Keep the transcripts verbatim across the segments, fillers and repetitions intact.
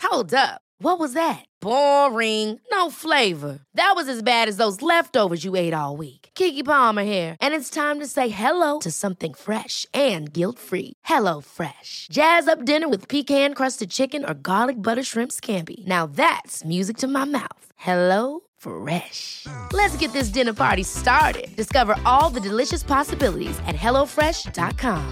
Hold up. What was that? Boring. No flavor. That was as bad as those leftovers you ate all week. Keke Palmer here, and it's time to say hello to something fresh and guilt-free. Hello Fresh. Jazz up dinner with pecan-crusted chicken or garlic butter shrimp scampi. Now that's music to my mouth. Hello Fresh. Let's get this dinner party started. Discover all the delicious possibilities at hello fresh dot com.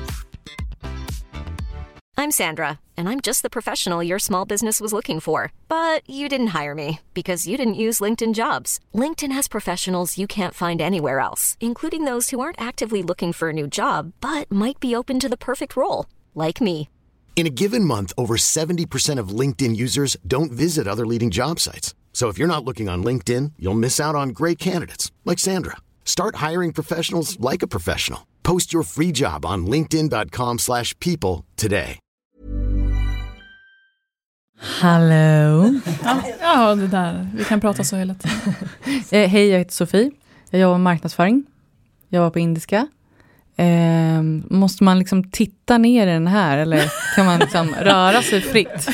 I'm Sandra, and I'm just the professional your small business was looking for. But you didn't hire me because you didn't use LinkedIn Jobs. LinkedIn has professionals you can't find anywhere else, including those who aren't actively looking for a new job, but might be open to the perfect role, like me. In a given month, over seventy percent of LinkedIn users don't visit other leading job sites. So if you're not looking on LinkedIn, you'll miss out on great candidates like Sandra. Start hiring professionals like a professional. Post your free job on linkedin dot com slash people today. Hallå. Ja, ja, det där. Vi kan prata så hela tiden. eh, hej, jag heter Sofie. Jag jobbar med marknadsföring. Jag var på indiska. Eh, måste man liksom titta ner i den här eller kan man liksom röra sig fritt?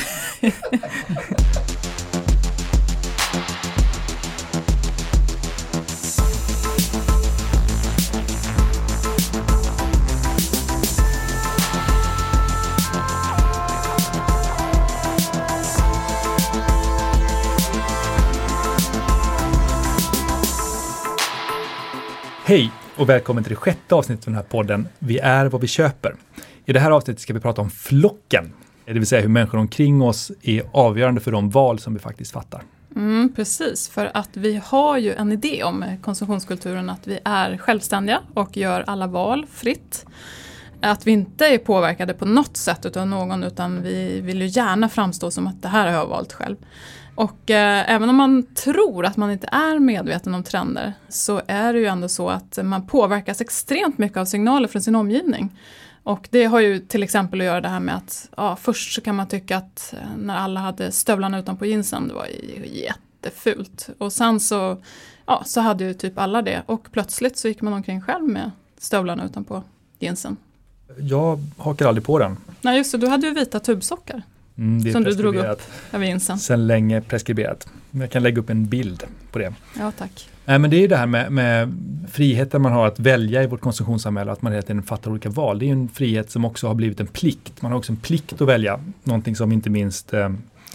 Hej och välkommen till det sjätte avsnittet av den här podden Vi är vad vi köper. I det här avsnittet ska vi prata om flocken. Det vill säga hur människor omkring oss är avgörande för de val som vi faktiskt fattar. Mm, precis, för att vi har ju en idé om konsumtionskulturen att vi är självständiga och gör alla val fritt. Att vi inte är påverkade på något sätt utav någon utan vi vill ju gärna framstå som att det här har jag valt själv. Och eh, även om man tror att man inte är medveten om trender så är det ju ändå så att man påverkas extremt mycket av signaler från sin omgivning. Och det har ju till exempel att göra det här med att ja, först så kan man tycka att när alla hade stövlarna utanpå jeansen det var jättefult. Och sen så, ja, så hade ju typ alla det och plötsligt så gick man omkring själv med stövlarna utanpå jeansen. Jag hakar aldrig på den. Nej just det, du hade ju vita tubsockar. Mm, det är som du drog upp över jeansen. Sen länge preskriberat. Jag kan lägga upp en bild på det. Ja, tack. Nej, men det är ju det här med, med friheten man har att välja i vårt konsumtionssamhälle. Att man hela tiden fattar olika val. Det är ju en frihet som också har blivit en plikt. Man har också en plikt att välja. Någonting som inte minst eh,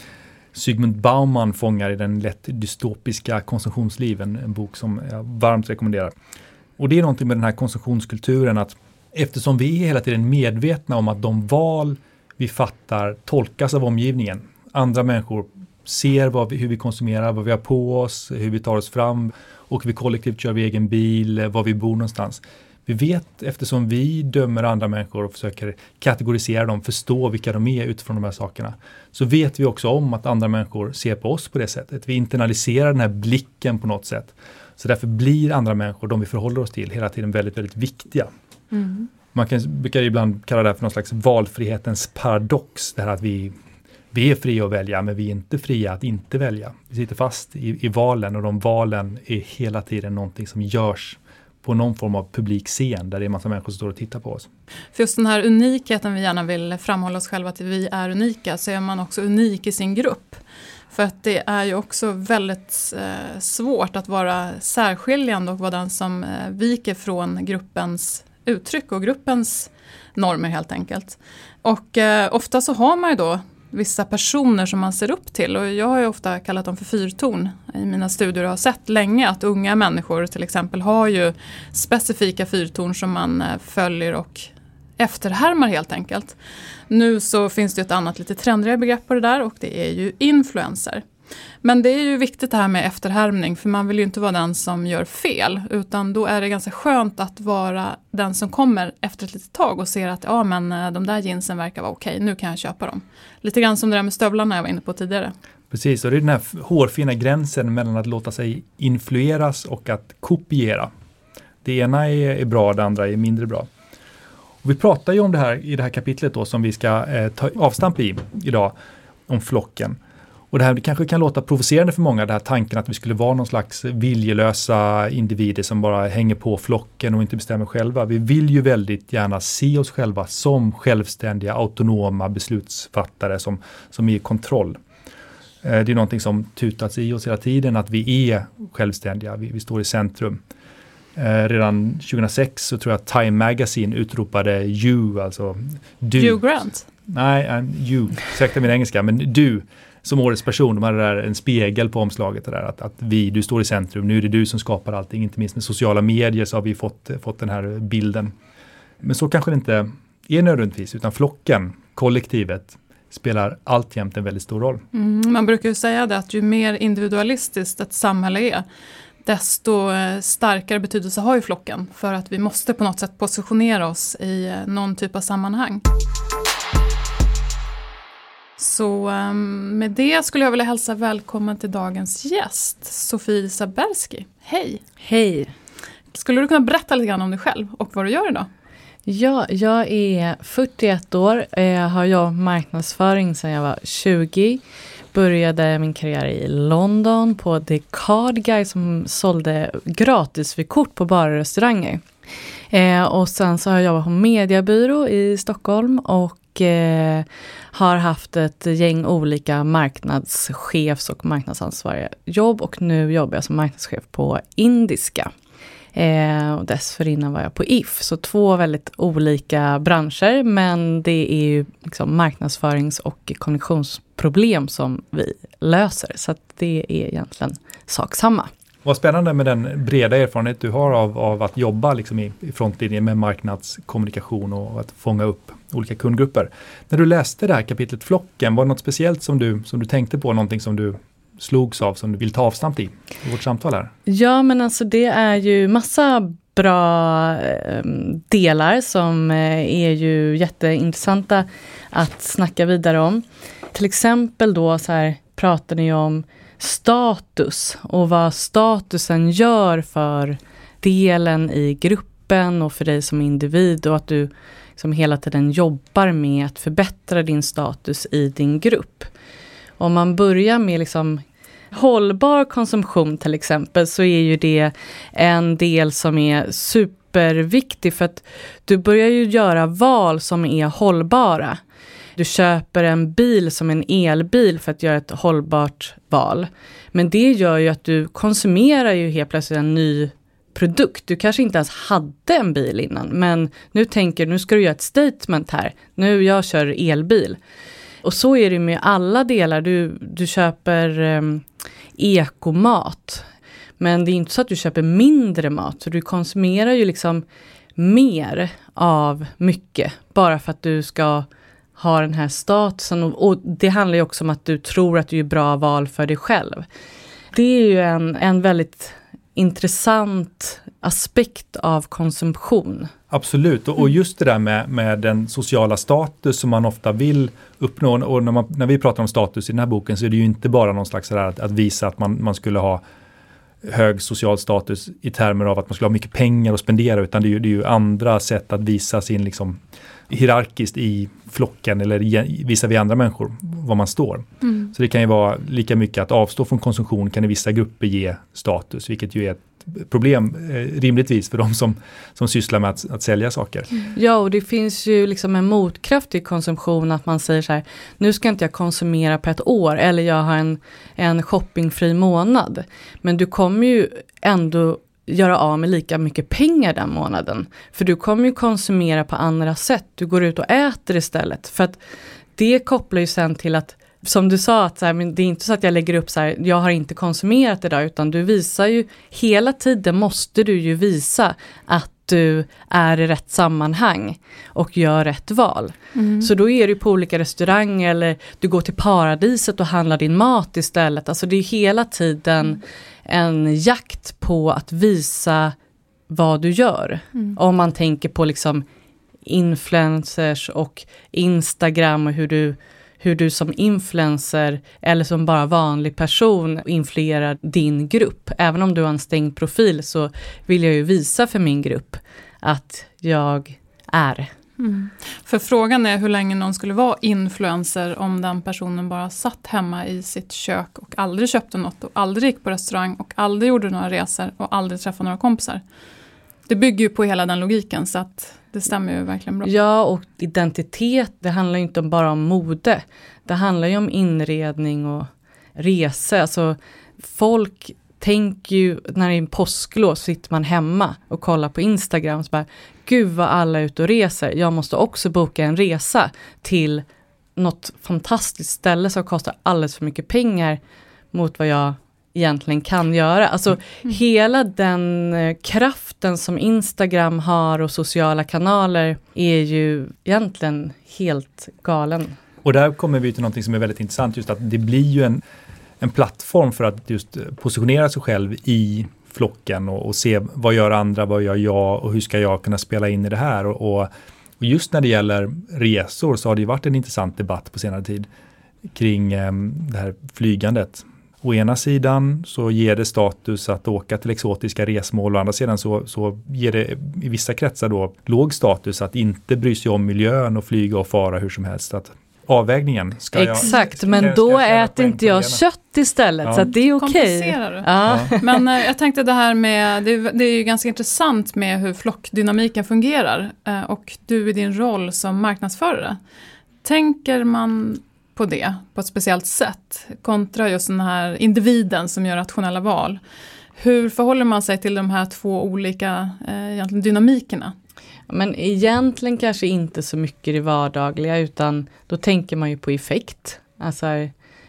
Zygmunt Bauman fångar i den lätt dystopiska konsumtionsliven. En bok som jag varmt rekommenderar. Och det är någonting med den här konsumtionskulturen att eftersom vi är hela tiden medvetna om att de val vi fattar tolkas av omgivningen. Andra människor ser vad vi, hur vi konsumerar, vad vi har på oss, hur vi tar oss fram och vi kollektivt kör vi egen bil, var vi bor någonstans. Vi vet eftersom vi dömer andra människor och försöker kategorisera dem, förstå vilka de är utifrån de här sakerna. Så vet vi också om att andra människor ser på oss på det sättet. Vi internaliserar den här blicken på något sätt. Så därför blir andra människor, de vi förhåller oss till, hela tiden väldigt, väldigt viktiga. Mm. Man kan, brukar ibland kalla det här för någon slags valfrihetens paradox. Det här att vi, vi är fria att välja men vi är inte fria att inte välja. Vi sitter fast i, i valen och de valen är hela tiden någonting som görs på någon form av publik scen där det är en massa människor som står och tittar på oss. För just den här unikheten vi gärna vill framhålla oss själva att vi är unika så är man också unik i sin grupp. För att det är ju också väldigt eh, svårt att vara särskiljande och vara den som eh, viker från gruppens uttryck och gruppens normer helt enkelt. Och eh, ofta så har man ju då vissa personer som man ser upp till och jag har ju ofta kallat dem för fyrtorn i mina studier och har sett länge att unga människor till exempel har ju specifika fyrtorn som man eh, följer och efterhärmar helt enkelt. Nu så finns det ett annat lite trendigare begrepp på det där och det är ju influencer. Men det är ju viktigt det här med efterhärmning för man vill ju inte vara den som gör fel utan då är det ganska skönt att vara den som kommer efter ett litet tag och ser att ja men de där jeansen verkar vara okej, nu kan jag köpa dem. Lite grann som det där med stövlarna jag var inne på tidigare. Precis, och det är den här hårfina gränsen mellan att låta sig influeras och att kopiera. Det ena är, är bra, det andra är mindre bra. Och vi pratar ju om det här i det här kapitlet då som vi ska eh, ta avstamp i idag om flocken. Och det här kanske kan låta provocerande för många, den här tanken att vi skulle vara någon slags viljelösa individer som bara hänger på flocken och inte bestämmer själva. Vi vill ju väldigt gärna se oss själva som självständiga, autonoma beslutsfattare som, som är i kontroll. Det är någonting som tutats i oss hela tiden, att vi är självständiga, vi, vi står i centrum. Eh, redan tjugohundrasex så tror jag att Time Magazine utropade you, alltså du. Hugh Grant? Nej, uh, you, ursäkta min engelska, men du som årets person, de hade där en spegel på omslaget där, att, att vi, du står i centrum, nu är det du som skapar allting, inte minst med sociala medier så har vi fått, fått den här bilden. Men så kanske det inte är nödvändigtvis, utan flocken, kollektivet, spelar alltjämt en väldigt stor roll. Mm, man brukar ju säga det att ju mer individualistiskt ett samhälle är, desto starkare betydelse har ju flocken, för att vi måste på något sätt positionera oss i någon typ av sammanhang. Så med det skulle jag vilja hälsa välkommen till dagens gäst, Sofie Zaberski. Hej! Hej! Skulle du kunna berätta lite grann om dig själv och vad du gör idag? Ja, jag är fyrtioett år. Jag har jobbat marknadsföring sedan jag var tjugo. Började min karriär i London på The Card Guy som sålde gratis vid kort på bara restauranger. Eh, och sen så har jag jobbat på mediebyrå i Stockholm och eh, har haft ett gäng olika marknadschefs- och marknadsansvariga jobb. Och nu jobbar jag som marknadschef på Indiska. Eh, och dessförinnan var jag på I F. Så två väldigt olika branscher, men det är ju liksom marknadsförings- och kommunikationsproblem som vi löser. Så att det är egentligen sak samma. Vad spännande med den breda erfarenhet du har av, av att jobba liksom i, i frontlinjen med marknadskommunikation och att fånga upp olika kundgrupper. När du läste det här kapitlet Flocken, var det något speciellt som du, som du tänkte på, någonting som du slogs av, som du vill ta avstamp i, i vårt samtal här? Ja, men alltså det är ju massa bra eh, delar som eh, är ju jätteintressanta att snacka vidare om. Till exempel då så här pratar ni om status och vad statusen gör för delen i gruppen och för dig som individ, och att du liksom hela tiden jobbar med att förbättra din status i din grupp. Om man börjar med liksom hållbar konsumtion till exempel, så är ju det en del som är superviktig, för att du börjar ju göra val som är hållbara. Du köper en bil som en elbil för att göra ett hållbart val. Men det gör ju att du konsumerar ju helt plötsligt en ny produkt. Du kanske inte ens hade en bil innan, men nu tänker nu ska du göra ett statement här. Nu jag kör elbil. Och så är det med alla delar. Du, du köper um, ekomat. Men det är inte så att du köper mindre mat. Så du konsumerar ju liksom mer av mycket. Bara för att du ska ha den här statusen. Och, och det handlar ju också om att du tror att du är bra val för dig själv. Det är ju en, en väldigt intressant aspekt av konsumtion. Absolut, och, och just det där med, med den sociala status som man ofta vill uppnå, och när, man, när vi pratar om status i den här boken så är det ju inte bara någon slags sådär att, att visa att man, man skulle ha hög social status i termer av att man skulle ha mycket pengar att spendera, utan det är ju, det är ju andra sätt att visa sin liksom hierarkiskt i flocken eller visa vid andra människor var man står. Mm. Så det kan ju vara lika mycket att avstå från konsumtion kan i vissa grupper ge status, vilket ju är ett problem eh, rimligtvis för de som, som sysslar med att, att sälja saker. Mm. Ja, och det finns ju liksom en motkraft i konsumtion, att man säger så här, nu ska inte jag konsumera på ett år, eller jag har en, en shoppingfri månad. Men du kommer ju ändå göra av med lika mycket pengar den månaden. För du kommer ju konsumera på andra sätt. Du går ut och äter istället. För att det kopplar ju sen till att, som du sa, att så här, men det är inte så att jag lägger upp så här, jag har inte konsumerat idag, utan du visar ju, hela tiden måste du ju visa att du är i rätt sammanhang och gör rätt val. Mm. Så då är du på olika restauranger, eller du går till paradiset och handlar din mat istället. Alltså det är hela tiden mm. en jakt på att visa vad du gör. Mm. Om man tänker på liksom influencers och Instagram och hur du hur du som influencer eller som bara vanlig person influerar din grupp. Även om du har en stängd profil så vill jag ju visa för min grupp att jag är. Mm. För frågan är hur länge någon skulle vara influencer om den personen bara satt hemma i sitt kök och aldrig köpte något och aldrig gick på restaurang och aldrig gjorde några resor och aldrig träffade några kompisar. Det bygger ju på hela den logiken, så att det stämmer ju verkligen bra. Ja, och identitet, det handlar ju inte bara om mode. Det handlar ju om inredning och resor. Alltså folk tänker ju, när det är en påsklov så sitter man hemma och kollar på Instagram och så bara, gud vad alla är ute och reser. Jag måste också boka en resa till något fantastiskt ställe som kostar alldeles för mycket pengar mot vad jag egentligen kan göra. Alltså mm. hela den eh, kraften som Instagram har och sociala kanaler är ju egentligen helt galen. Och där kommer vi till något som är väldigt intressant, just att det blir ju en, en plattform för att just positionera sig själv i flocken och, och se vad gör andra, vad gör jag och hur ska jag kunna spela in i det här. Och, och, och just när det gäller resor så har det ju varit en intressant debatt på senare tid kring eh, det här flygandet. Å ena sidan så ger det status att åka till exotiska resmål, och å andra sidan så, så ger det i vissa kretsar då låg status att inte bry sig om miljön och flyga och fara hur som helst. Att avvägningen ska Exakt, jag, men ska då jag äter inte jag kött istället, ja. Så att det är okej. Kompenserar du? Ja. Ja. Men eh, jag tänkte det här med, det, det är ju ganska intressant med hur flockdynamiken fungerar eh, och du i din roll som marknadsförare. Tänker man på det på ett speciellt sätt kontra just den här individen som gör rationella val? Hur förhåller man sig till de här två olika eh, egentligen dynamikerna? Men egentligen kanske inte så mycket i vardagliga, utan då tänker man ju på effekt. Alltså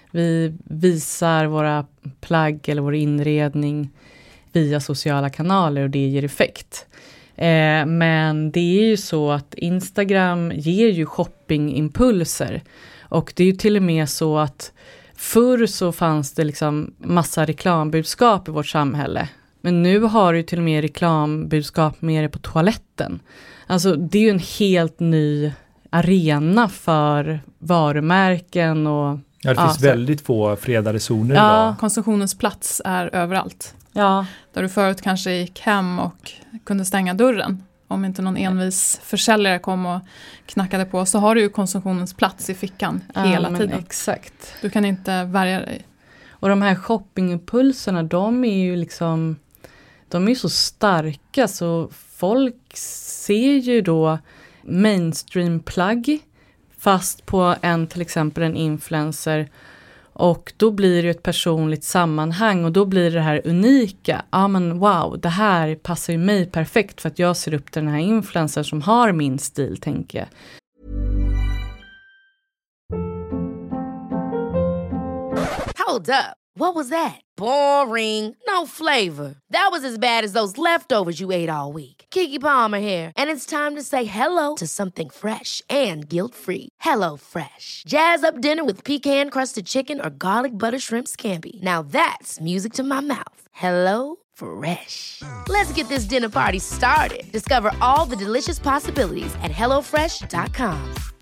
vi visar våra plagg eller vår inredning via sociala kanaler och det ger effekt. Eh, men det är ju så att Instagram ger ju shoppingimpulser. Och det är ju till och med så att förr så fanns det liksom massa reklambudskap i vårt samhälle. Men nu har du till och med reklambudskap med på toaletten. Alltså det är ju en helt ny arena för varumärken och... Ja, det ja, finns så. väldigt få fredade zoner Ja, idag. konsumtionens plats är överallt. Ja. Där du förut kanske gick hem och kunde stänga dörren. Om inte någon envis försäljare kom och knackade på, så har du ju konsumtionens plats i fickan Ja, hela men tiden. Exakt. Du kan inte värja dig. Och de här shoppingimpulserna, de är ju liksom, de är ju så starka så folk ser ju då mainstream-plagg fast på en, till exempel en influencer, och då blir det ett personligt sammanhang och då blir det här unika. Ja men wow, det här passar ju mig perfekt för att jag ser upp till den här influencern som har min stil, tänker jag. Hold up. What was that? Boring. No flavor. That was as bad as those leftovers you ate all week. Keke Palmer here, and it's time to say hello to something fresh and guilt-free. Hello Fresh. Jazz up dinner with pecan-crusted chicken or garlic butter shrimp scampi. Now that's music to my mouth. Hello Fresh. Let's get this dinner party started. Discover all the delicious possibilities at hello fresh dot com.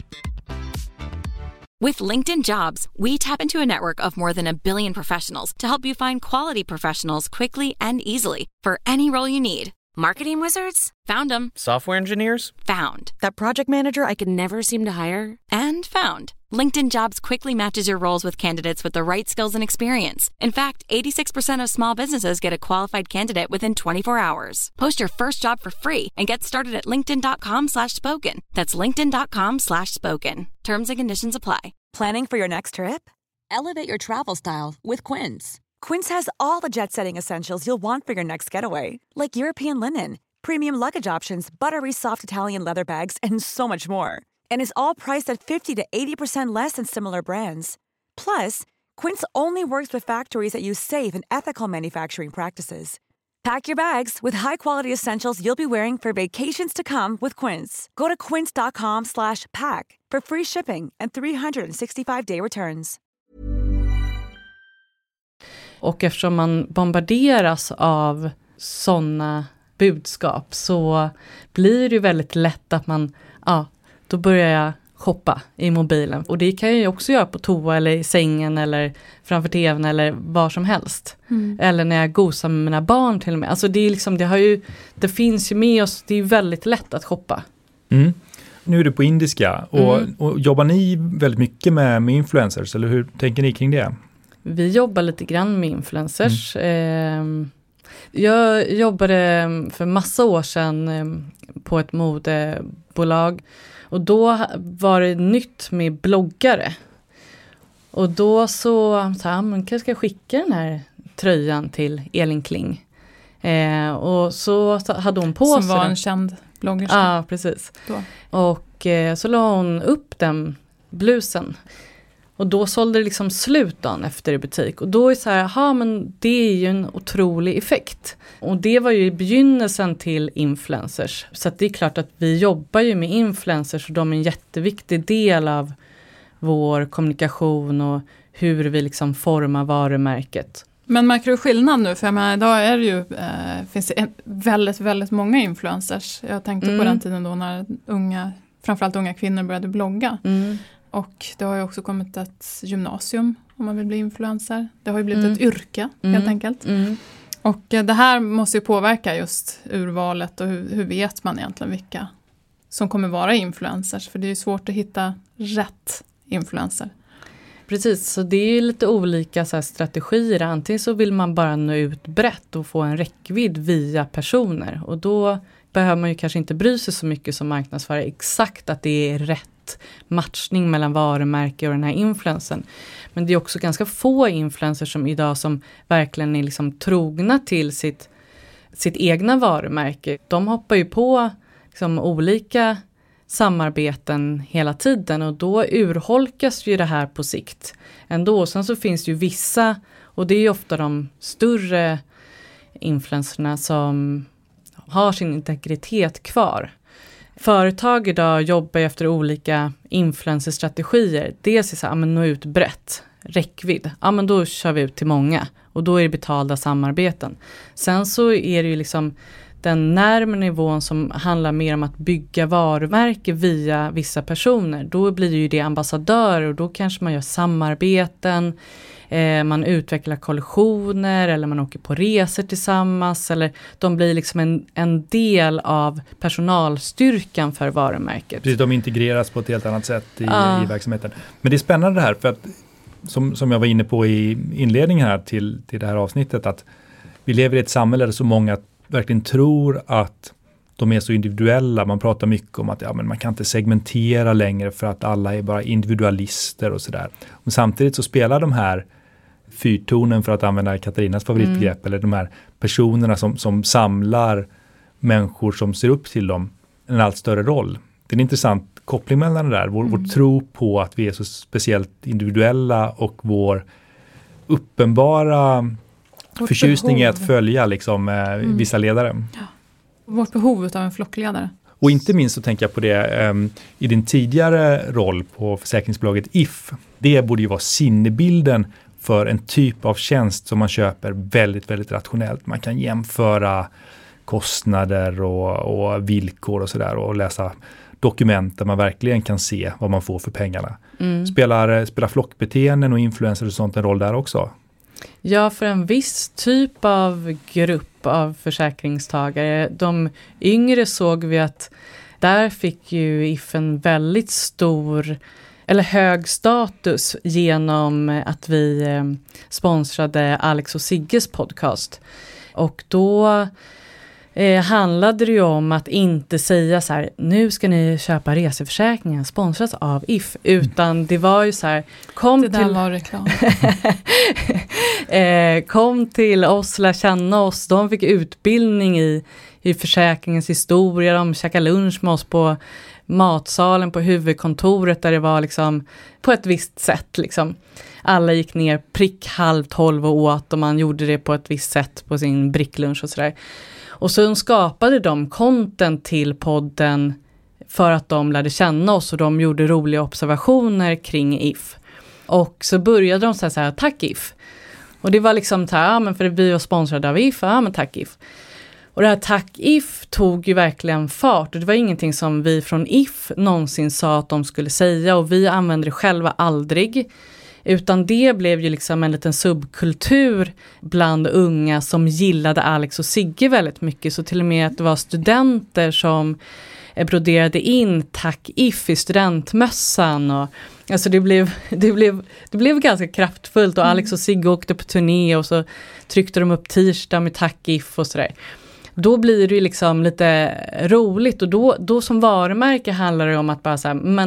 With LinkedIn Jobs, we tap into a network of more than a billion professionals to help you find quality professionals quickly and easily for any role you need. Marketing wizards? Found them. Software engineers? Found. That project manager I could never seem to hire? And found. LinkedIn Jobs quickly matches your roles with candidates with the right skills and experience. In fact, eighty-six percent of small businesses get a qualified candidate within twenty-four hours. Post your first job for free and get started at linkedin.com slash spoken. That's linkedin.com slash spoken. Terms and conditions apply. Planning for your next trip? Elevate your travel style with Quince. Quince has all the jet-setting essentials you'll want for your next getaway, like European linen, premium luggage options, buttery soft Italian leather bags, and so much more. And is all priced at fifty to eighty percent less than similar brands. Plus, Quince only works with factories that use safe and ethical manufacturing practices. Pack your bags with high-quality essentials you'll be wearing for vacations to come with Quince. Go to quince.com slash pack for free shipping and three sixty-five day returns. Och eftersom man bombarderas av sådana budskap så blir det väldigt lätt att man, ja, då börjar jag shoppa i mobilen. Och det kan jag ju också göra på toa eller i sängen eller framför tvn eller var som helst. Mm. Eller när jag gosar med mina barn till och med. Alltså det är liksom, det har ju, det finns ju med oss, det är väldigt lätt att shoppa. Mm. Nu är du på indiska och, mm. och jobbar ni väldigt mycket med, med influencers, eller hur tänker ni kring det? Vi jobbar lite grann med influencers. Mm. Jag jobbade för massa år sedan på ett modebolag och då var det nytt med bloggare. Och då så sa han, man kanske ska skicka den här tröjan till Elin Kling. Eh, och så hade hon på Som sig var den. en känd bloggerska. Ja, precis. Då. Och eh, så la hon upp den blusen. Och då sålde det liksom slut dagen efter i butik. Och då är det så här, aha, men det är ju en otrolig effekt. Och det var ju begynnelsen till influencers. Så att det är klart att vi jobbar ju med influencers och de är en jätteviktig del av vår kommunikation och hur vi liksom formar varumärket. Men märker du skillnad nu? För jag menar, idag är det ju, eh, finns det en, väldigt, väldigt många influencers. Jag tänkte mm. på den tiden då när unga, framförallt unga kvinnor började blogga. Mm. Och det har ju också kommit ett gymnasium om man vill bli influencer. Det har ju blivit mm. ett yrke mm. helt enkelt. Mm. Och eh, det här måste ju påverka just urvalet och hur, hur vet man egentligen vilka som kommer vara influencers. För det är ju svårt att hitta rätt influencer. Precis, så det är ju lite olika så här strategier. Antingen så vill man bara nå ut brett och få en räckvidd via personer. Och då behöver man ju kanske inte bry sig så mycket som marknadsförare exakt att det är rätt matchning mellan varumärke och den här influensen. Men det är också ganska få influencers som idag som verkligen är liksom trogna till sitt, sitt egna varumärke. De hoppar ju på liksom olika samarbeten hela tiden och då urholkas ju det här på sikt. Ändå, sen så finns det ju vissa, och det är ju ofta de större influencerna som har sin integritet kvar. Företag idag jobbar efter olika influencerstrategier. Dels är så här, ja, men nå ut brett, räckvidd. Ja, men då kör vi ut till många och då är det betalda samarbeten. Sen så är det ju liksom den närmare nivån som handlar mer om att bygga varumärke via vissa personer. Då blir det ju det ambassadörer och då kanske man gör samarbeten. Eh, man utvecklar kollektioner eller man åker på resor tillsammans. Eller de blir liksom en, en del av personalstyrkan för varumärket. Precis, de integreras på ett helt annat sätt i, ah. i verksamheten. Men det är spännande det här för att som, som jag var inne på i inledningen här till, till det här avsnittet att vi lever i ett samhälle där så många verkligen tror att de är så individuella. Man pratar mycket om att ja, men man kan inte segmentera längre för att alla är bara individualister och sådär. Och samtidigt så spelar de här fyrtonen, för att använda Katarinas favoritbegrepp, mm. eller de här personerna som, som samlar människor som ser upp till dem en allt större roll. Det är en intressant koppling mellan det där. Vår, mm. vår tro på att vi är så speciellt individuella och vår uppenbara Vårt förtjusning behov. Är att följa liksom, eh, mm. vissa ledare. Ja. Vårt behov av en flockledare. Och inte minst så tänker jag på det eh, i din tidigare roll på försäkringsbolaget If. Det borde ju vara sinnebilden för en typ av tjänst som man köper väldigt, väldigt rationellt. Man kan jämföra kostnader och, och villkor och sådär och läsa dokument där man verkligen kan se vad man får för pengarna. Mm. Spelar, spelar flockbeteenden och influencers och sånt en roll där också? Ja, för en viss typ av grupp av försäkringstagare. De yngre såg vi att där fick ju If en väldigt stor eller hög status genom att vi sponsrade Alex och Sigges podcast. Och då eh, handlade det ju om att inte säga så här, nu ska ni köpa reseförsäkringen sponsras av If, utan det var ju så här, kom det där till var reklam. eh, kom till oss, lär känna oss. De fick utbildning i, i försäkringens historia, de käkade lunch med oss på matsalen på huvudkontoret där det var liksom på ett visst sätt liksom. Alla gick ner prick halv tolv och åt och man gjorde det på ett visst sätt på sin bricklunch och sådär. Och så skapade de content till podden för att de lärde känna oss och de gjorde roliga observationer kring If. Och så började de säga så här, tack If. Och det var liksom så här, ja men för vi var sponsrade av If, ja men tack If. Och det här tack If tog ju verkligen fart och det var ingenting som vi från If någonsin sa att de skulle säga och vi använde det själva aldrig. Utan det blev ju liksom en liten subkultur bland unga som gillade Alex och Sigge väldigt mycket. Så till och med att det var studenter som broderade in tack If i studentmössan. Och, alltså det blev, det, blev, det blev ganska kraftfullt och Alex och Sigge åkte på turné och så tryckte de upp t-shirt med tack If och sådär. Då blir det ju liksom lite roligt och då, då som varumärke handlar det om att bara säga, men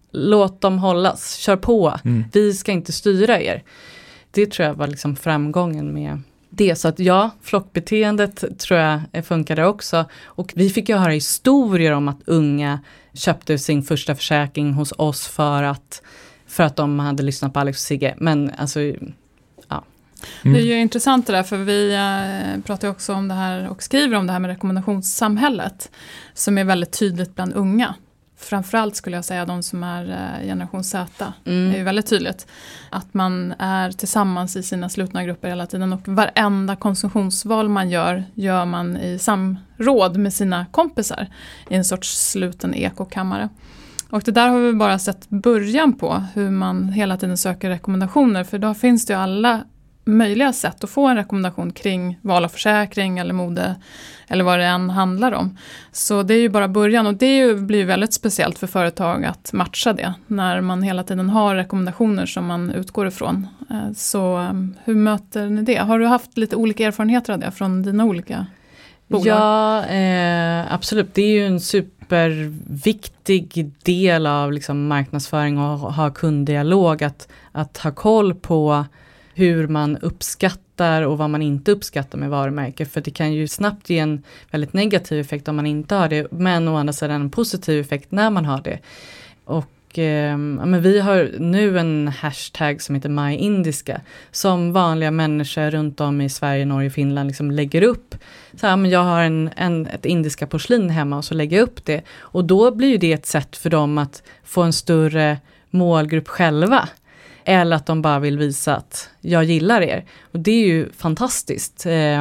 låt dem hållas, kör på. Mm. Vi ska inte styra er. Det tror jag var liksom framgången med det. Så att ja, flockbeteendet tror jag funkade också. Och vi fick ju höra historier om att unga köpte sin första försäkring hos oss för att, för att de hade lyssnat på Alex och Sigge. Men alltså, ja. Mm. Det är ju intressant det där, för vi äh, pratar ju också om det här och skriver om det här med rekommendationssamhället som är väldigt tydligt bland unga. Framförallt skulle jag säga de som är äh, generation Z. Mm. Det är ju väldigt tydligt att man är tillsammans i sina slutna grupper hela tiden, och varenda konsumtionsval man gör, gör man i samråd med sina kompisar i en sorts sluten ekokammare. Och det där har vi bara sett början på, hur man hela tiden söker rekommendationer, för då finns det ju alla möjliga sätt att få en rekommendation kring val av försäkring eller mode eller vad det än handlar om. Så det är ju bara början, och det är ju, blir ju väldigt speciellt för företag att matcha det när man hela tiden har rekommendationer som man utgår ifrån. Så hur möter ni det? Har du haft lite olika erfarenheter av det från dina olika bolag? Ja, eh, absolut. Det är ju en superviktig del av liksom marknadsföring och ha kunddialog, att, att ha koll på hur man uppskattar och vad man inte uppskattar med varumärke. För det kan ju snabbt ge en väldigt negativ effekt om man inte har det. Men å andra sidan en positiv effekt när man har det. Och eh, men vi har nu en hashtag som heter MyIndiska. Som vanliga människor runt om i Sverige, Norge och Finland liksom lägger upp. Så här, men jag har en, en, ett indiska porslin hemma och så lägger jag upp det. Och då blir ju det ett sätt för dem att få en större målgrupp själva. Eller att de bara vill visa att jag gillar er. Och det är ju fantastiskt.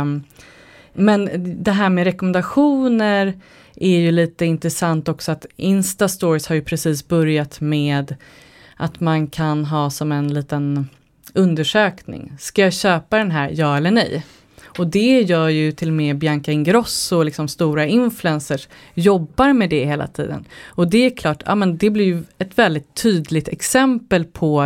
Men det här med rekommendationer är ju lite intressant också. Att Instastories har ju precis börjat med att man kan ha som en liten undersökning. Ska jag köpa den här, ja eller nej? Och det gör ju till och med Bianca Ingrosso och liksom stora influencers jobbar med det hela tiden. Och det är klart, ja, men det blir ju ett väldigt tydligt exempel på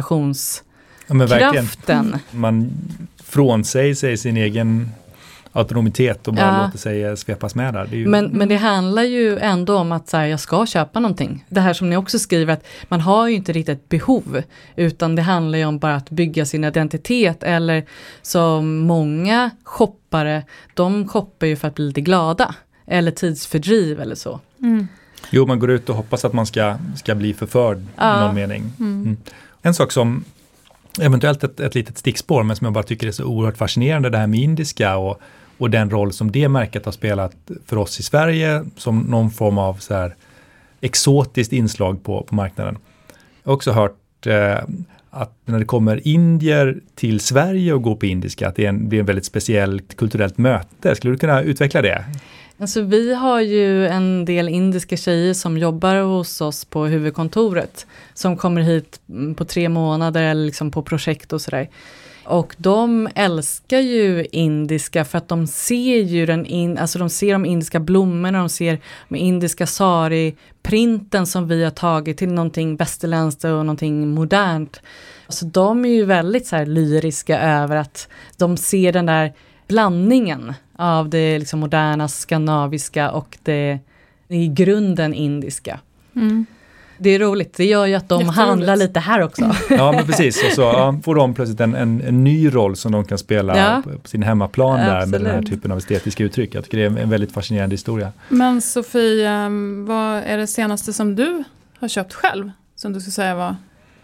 rekommendationskraften. Ja, man frånsäger sig sin egen autonomitet och bara ja. låter sig svepas med där. Det är ju... men, men det handlar ju ändå om att så här, jag ska köpa någonting. Det här som ni också skriver, att man har ju inte riktigt ett behov, utan det handlar ju om bara att bygga sin identitet, eller som många shoppare, de shoppar ju för att bli lite glada eller tidsfördriv eller så. Mm. Jo, man går ut och hoppas att man ska, ska bli förförd ja. i någon mening. Mm. Mm. En sak som eventuellt ett, ett litet stickspår, men som jag bara tycker är så oerhört fascinerande, det här med indiska och Och den roll som det märket har spelat för oss i Sverige som någon form av så här exotiskt inslag på, på marknaden. Jag har också hört eh, att när det kommer indier till Sverige och går på indiska, att det är en, blir en väldigt speciellt kulturellt möte. Skulle du kunna utveckla det? Alltså, vi har ju en del indiska tjejer som jobbar hos oss på huvudkontoret. Som kommer hit på tre månader eller liksom på projekt och sådär. Och de älskar ju indiska för att de ser ju den in, alltså de ser de indiska blommorna, de ser de indiska sari-printen som vi har tagit till någonting västerländskt och någonting modernt. Så de är ju väldigt så här lyriska över att de ser den där blandningen av det liksom moderna skandinaviska och det i grunden indiska. Mm. Det är roligt, det gör ju att de handlar lite här också. Ja, men precis. Och så ja, får de plötsligt en, en, en ny roll som de kan spela ja. på, på sin hemmaplan där. Absolut. Med den här typen av estetiska uttryck. Jag tycker det är en, en väldigt fascinerande historia. Men Sofie, vad är det senaste som du har köpt själv? Som du skulle säga var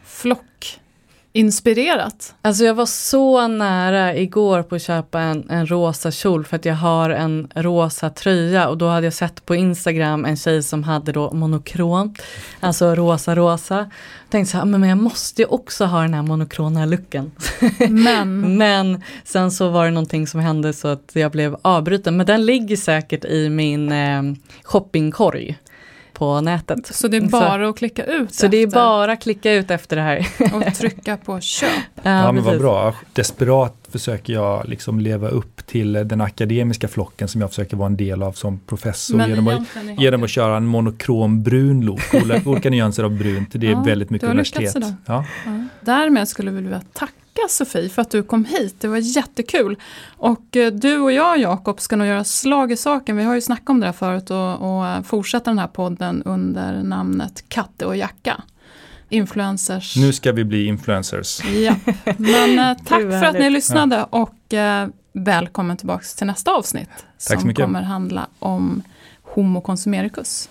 flockinspirerat? Alltså jag var så nära igår på att köpa en, en rosa kjol för att jag har en rosa tröja, och då hade jag sett på Instagram en tjej som hade då monokrom, alltså rosa rosa. Jag tänkte så här, men jag måste ju också ha den här monokrona looken. Men. men sen så var det någonting som hände så att jag blev avbruten, men den ligger säkert i min eh, shoppingkorg på nätet. Så det är bara så, att klicka ut Så efter. det är bara att klicka ut efter det här. Och trycka på köp. Ja, ja men vad bra. Desperat försöker jag liksom leva upp till den akademiska flocken som jag försöker vara en del av som professor. Men genom att, genom att köra en monokrom brun look. Olika nyanser av brunt. Det är ja, väldigt mycket universitet. Ja. Ja. Därmed skulle vi vilja tacka Sofie för att du kom hit. Det var jättekul. Och eh, du och jag, Jakob, ska nog göra slag i saken. Vi har ju snackat om det här förut och, och fortsätta den här podden under namnet Katte och Jacka. influencers. Nu ska vi bli influencers. Ja, men eh, tack för att ni lyssnade och eh, välkommen tillbaka till nästa avsnitt. Tack så mycket. Som kommer handla om Homo consumericus.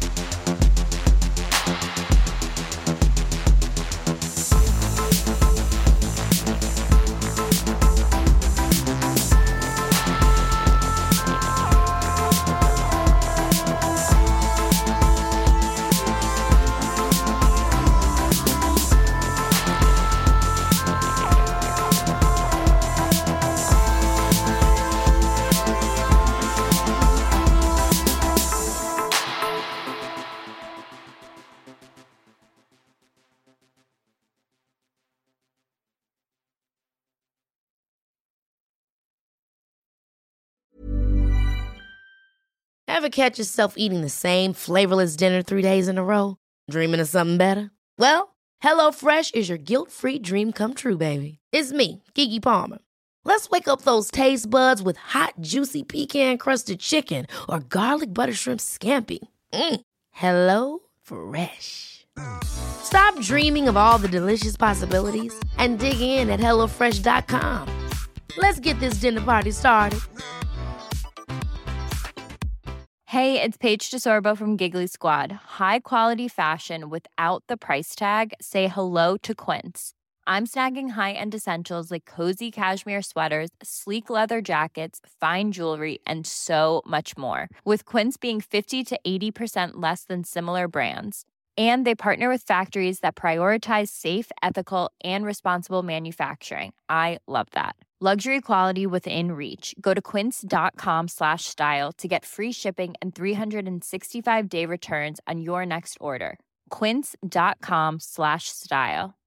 Ever catch yourself eating the same flavorless dinner three days in a row? Dreaming of something better? Well, HelloFresh is your guilt-free dream come true, baby. It's me, Keke Palmer. Let's wake up those taste buds with hot, juicy pecan-crusted chicken or garlic butter shrimp scampi. Mm. Hello Fresh. Stop dreaming of all the delicious possibilities and dig in at hello fresh dot com. Let's get this dinner party started. Hey, it's Paige DeSorbo from Giggly Squad. High quality fashion without the price tag. Say hello to Quince. I'm snagging high-end essentials like cozy cashmere sweaters, sleek leather jackets, fine jewelry, and so much more. With Quince being fifty to eighty percent less than similar brands. And they partner with factories that prioritize safe, ethical, and responsible manufacturing. I love that. Luxury quality within reach. Go to quince.com slash style to get free shipping and three sixty-five day returns on your next order. Quince.com slash style.